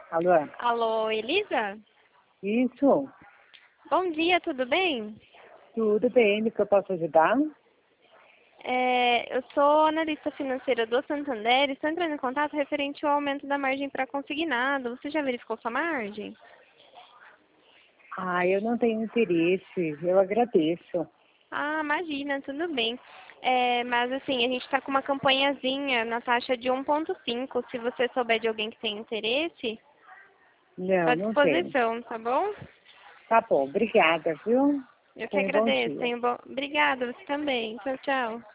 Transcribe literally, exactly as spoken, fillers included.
Alô? Alô, Elisa? Isso? Bom dia, tudo bem? Tudo bem, o que eu posso ajudar? É, eu sou analista financeira do Santander e estou entrando em contato referente ao aumento da margem para consignado. Você já verificou sua margem? Ah, eu não tenho interesse, eu agradeço. Ah, imagina, tudo bem. É, mas assim, a gente está com uma campanhazinha na taxa de um ponto cinco. Se você souber de alguém que tem interesse, estou Não, à não tenho. disposição, tá bom? Tá bom, obrigada, viu? Eu que Tenha um bom agradeço. dia. Tenho bo... Obrigada, você também. Tchau, tchau.